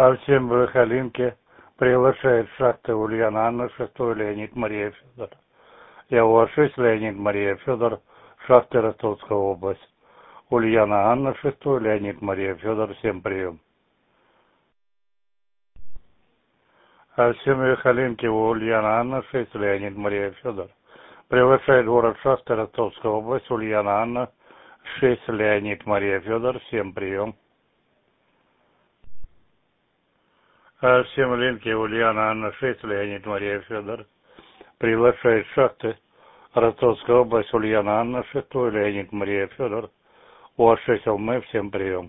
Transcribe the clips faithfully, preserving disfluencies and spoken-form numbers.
Арсен Брахалинке приглашает шахты Ульяна Анна, шестой Леонид Мария Федор. Я шесть Леонид Мария Федор, шахты Ростовская область. Ульяна Анна, шестой Леонид Мария Федор, всем прием. Арсен Брахалинке Ульяна Анна, шесть Леонид Мария Федор. Приглашает город шахты Ростовская область. Ульяна Анна, шесть Леонид Мария Федор, всем прием. Всем Ленки, Ульяна Анна, шесть Леонид Мария Федор. Приглашает шахты Ростовская область, Ульяна Анна, шестой Леонид Мария Федор. УАЗ шесть ЛМ, всем прием.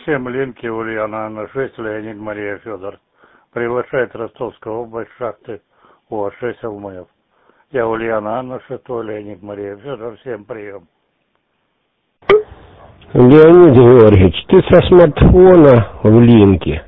семь Линки, Ульяна Анна шесть, Леонид Мария Федор. Приглашает Ростовская область, шахты О шесть ЛМФ. Я Ульяна Анна шесть, Леонид Мария Федор. Всем прием. Леонид Георгиевич, ты со смартфона в Линке?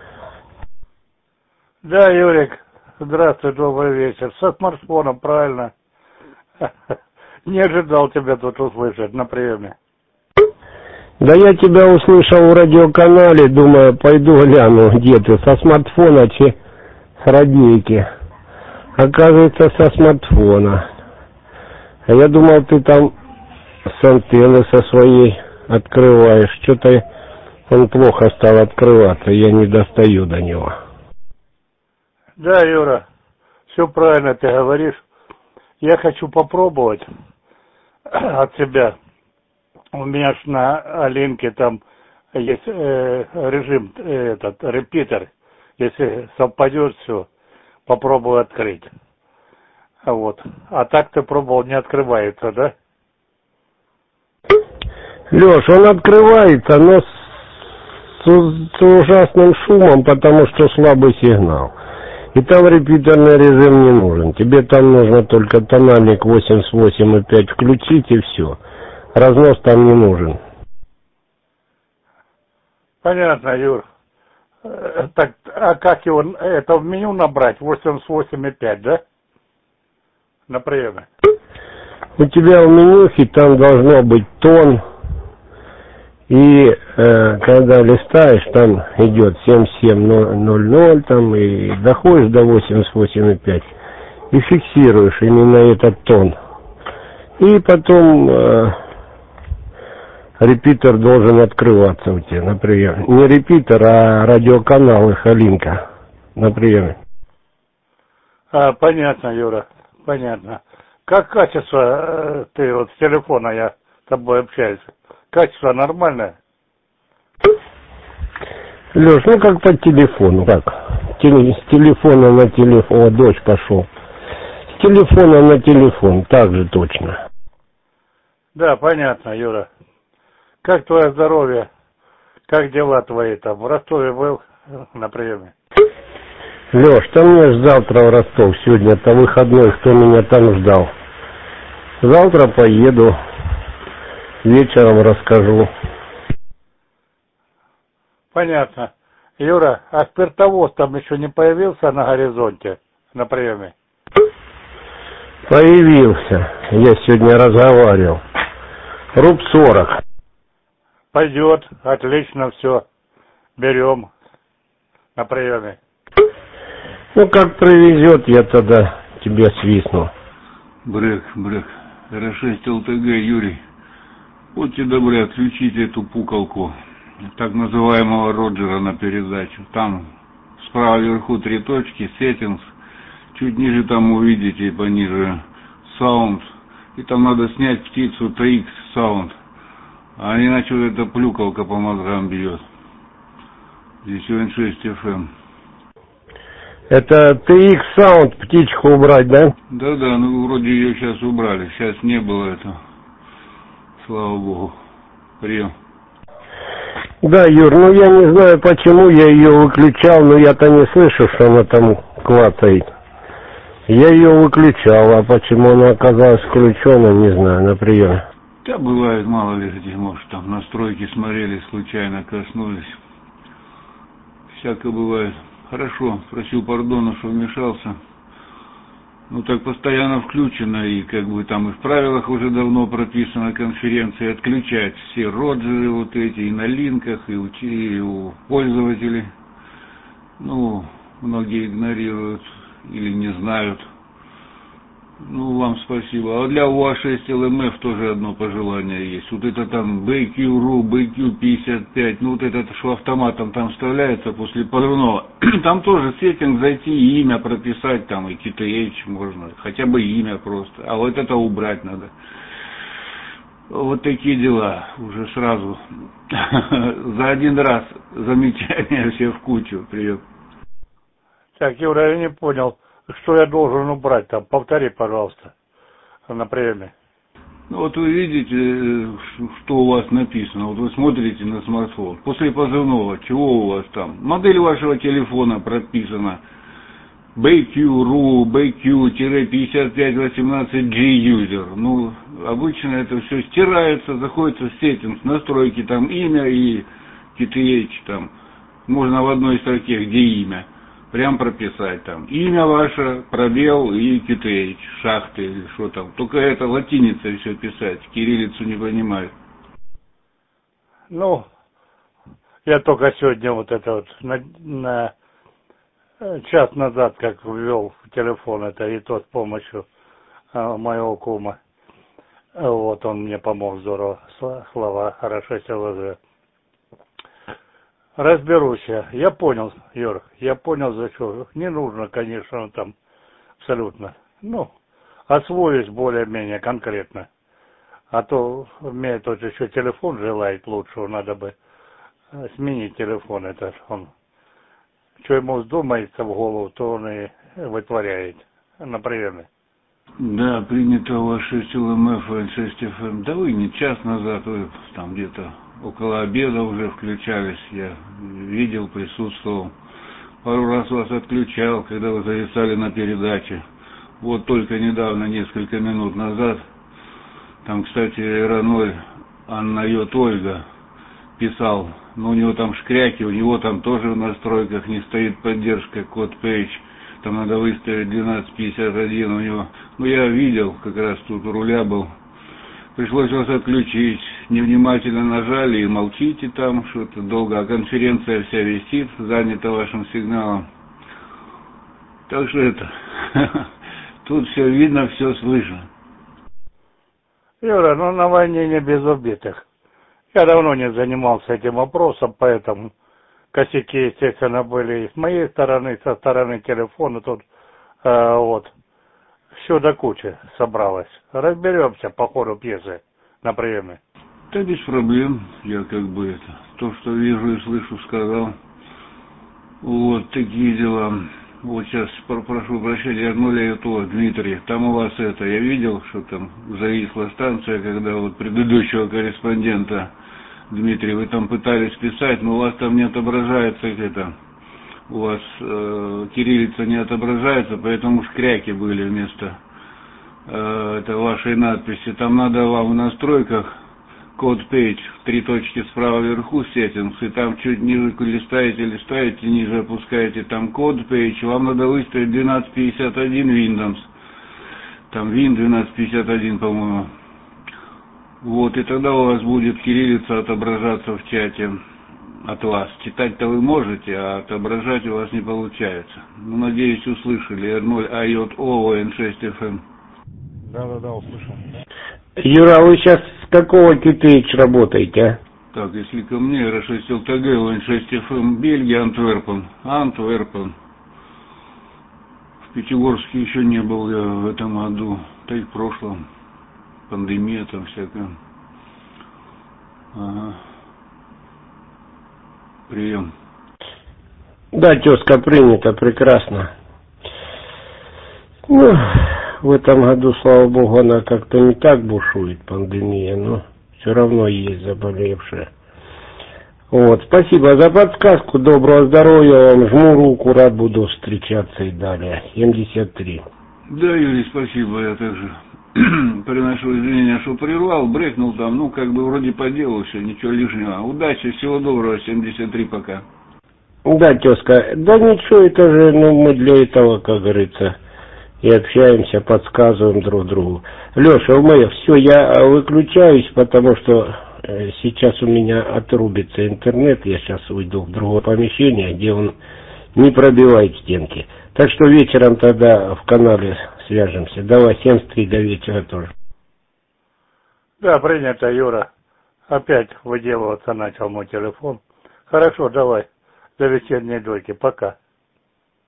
Да, Юрик, здравствуй, добрый вечер. Со смартфоном, правильно. Не ожидал тебя тут услышать на приеме. Да я тебя услышал в радиоканале, думаю, пойду гляну, где ты, со смартфона че с радийки. Оказывается, со смартфона. А я думал, ты там с антенны со своей открываешь. Что-то он плохо стал открываться, я не достаю до него. Да, Юра, все правильно ты говоришь. Я хочу попробовать от себя. У меня ж на Алинке там есть э, режим, э, этот, репитер. Если совпадет все, попробую открыть. Вот. А так ты пробовал, не открывается, да? Леш, он открывается, но с, с, с ужасным шумом, потому что слабый сигнал. И там репитерный режим не нужен. Тебе там нужно только тональник восемьдесят восемь и пять включить и все. Разнос там не нужен. Понятно, Юр. Э, так, а как его, это в меню набрать? восемьдесят восемь и пять, да? На приеме. У тебя в менюхе там должно быть тон. И э, когда листаешь, там идет семь семь ноль ноль, там, и доходишь до восемьдесят восемь и пять. И фиксируешь именно этот тон. И потом... Э, репитер должен открываться у тебя на приеме. Не репитер, а радиоканал их Алинка на приеме. А, понятно, Юра, понятно. Как качество, э, ты вот с телефона, я с тобой общаюсь, качество нормальное? Леш, ну как по телефону, как? Теле, с телефона на телефон, о, дождь пошел. С телефона на телефон, так же точно. Да, понятно, Юра. Как твое здоровье? Как дела твои там? В Ростове был на приеме? Леш, там мне ж завтра в Ростов, сегодня-то выходной, кто меня там ждал. Завтра поеду, вечером расскажу. Понятно. Юра, а спиртовоз там еще не появился на горизонте на приеме? Появился, я сегодня разговаривал. Руб сорок. Пойдет, отлично все. Берем на приеме. Ну, как привезет, я тогда тебе свистну. Брек, брек. эр шесть эл тэ гэ, Юрий. Будьте добры, отключите эту пукалку так называемого Роджера на передачу. Там справа вверху три точки, settings. Чуть ниже там увидите, пониже sound. И там надо снять птицу тэ икс sound. А иначе вот эта плюкалка по мозгам бьет. Здесь эн шесть эф эм. Это тэ икс Sound, птичку убрать, да? Да-да, ну вроде ее сейчас убрали. Сейчас не было этого. Слава богу. Прием. Да, Юр, ну я не знаю, почему я ее выключал, но я-то не слышу, что она там клацает. Я ее выключал, а почему она оказалась включенной, не знаю, на приеме. Да, бывает, мало ли, может, там настройки смотрели, случайно коснулись. Всякое бывает. Хорошо, просил пардона, что вмешался. Ну так постоянно включено, и как бы там и в правилах уже давно прописано конференции отключать все роджеры вот эти и на линках, и у, и у пользователей. Ну, многие игнорируют или не знают. Ну, вам спасибо. А для у а шесть эл эм эф тоже одно пожелание есть. Вот это там бэ кью ру, бэ кью пятьдесят пять, ну вот это, что автоматом там вставляется после подрывного. Там тоже сеттинг зайти и имя прописать, там и кей ти эйч можно, хотя бы имя просто. А вот это убрать надо. Вот такие дела уже сразу. За один раз замечания все в кучу. Привет. Так, Юра, я не понял, что я должен убрать там. Повтори, пожалуйста, на приеме. Ну, вот вы видите, что у вас написано. Вот вы смотрите на смартфон. После позывного, чего у вас там? Модель вашего телефона прописана. би кью ру, би кью пятьдесят пять восемнадцать джи user. Ну, обычно это все стирается, заходится в сеттинг, настройки, там имя и кей ти эйч, там. Можно в одной строке, где имя, прям прописать там. Имя ваше, пробел и кей ти эйч, шахты или что там. Только это латиницей все писать, кириллицу не понимаю. Ну, я только сегодня вот это вот на, на час назад, как ввел в телефон это, и то с помощью а, моего кума. Вот он мне помог здорово, слова хорошо СЛЗ. Разберусь я. Я понял, Юр, я понял, за что. Не нужно, конечно, там абсолютно. Ну, освоюсь более-менее конкретно. А то мне тут еще телефон желает лучшего, надо бы сменить телефон этот. Он, что ему вздумается в голову, то он и вытворяет на приеме. Да, принято у вас шесть эл эм эф и шесть эф эм. Да вы не час назад, вы там где-то около обеда уже включались. Я видел, присутствовал. Пару раз вас отключал, когда вы зависали на передаче. Вот только недавно, несколько минут назад, там, кстати, эр ноль Анна Йот Ольга писал, но у него там шкряки, у него там тоже в настройках не стоит поддержка код пейдж. Там надо выставить двенадцать пятьдесят один у него. Ну, я видел, как раз тут у руля был. Пришлось вас отключить. Невнимательно нажали и молчите там, что-то долго. А конференция вся висит, занята вашим сигналом. Так что это, тут все видно, все слышно. Юра, ну на войне не без убитых. Я давно не занимался этим вопросом, поэтому косяки, естественно, были и с моей стороны, со стороны телефона тут, э, вот, все до кучи собралось. Разберемся по ходу пьесы на приеме. Да без проблем, я как бы это, то, что вижу и слышу, сказал. Вот такие дела. Вот сейчас прошу прощения, Арнуля Ютова, Дмитрий, там у вас это, я видел, что там зависла станция, когда вот предыдущего корреспондента, Дмитрий, вы там пытались писать, но у вас там не отображается это, у вас э, кириллица не отображается, поэтому шкряки были вместо э, это вашей надписи. Там надо вам в настройках код пейдж, три точки справа вверху settings, и там чуть ниже листаете, листаете, ниже опускаете там код пейдж, вам надо выставить двенадцать пятьдесят один Windows, там Win двенадцать пятьдесят один, по-моему. Вот, и тогда у вас будет кириллица отображаться в чате от вас. Читать-то вы можете, а отображать у вас не получается. Ну, надеюсь, услышали. эр ноль а йот о эн шесть эф эм. Да-да-да, услышал. Юра, а вы сейчас с какого кей ти эйч работаете, а? Так, если ко мне, эр шесть эл тэ гэ, о эн шесть эф эм, Бельгия, Антверпен. Антверпен. В Пятигорске еще не был я в этом году, да и в прошлом. Пандемия там всякая. Ага. Прием. Да, тезка, принято, прекрасно. Ну, в этом году, слава богу, она как-то не так бушует, пандемия, но все равно есть заболевшие. Вот, спасибо за подсказку, доброго здоровья вам, жму руку, рад буду встречаться и далее. семьдесят три. Да, Юрий, спасибо, я также приношу извинения, что прервал, брекнул там, ну, как бы вроде по делу все, ничего лишнего. Удачи, всего доброго, семьдесят три пока. Да, тезка, да ничего, это же, ну, мы для этого, как говорится, и общаемся, подсказываем друг другу. Леша, умею, все, я выключаюсь, потому что сейчас у меня отрубится интернет, я сейчас уйду в другое помещение, где он не пробивает стенки. Так что вечером тогда в канале свяжемся. Давай, семьдесят три до вечера тоже. Да, принято, Юра. Опять выделываться начал мой телефон. Хорошо, давай. До вечерней дойки. Пока.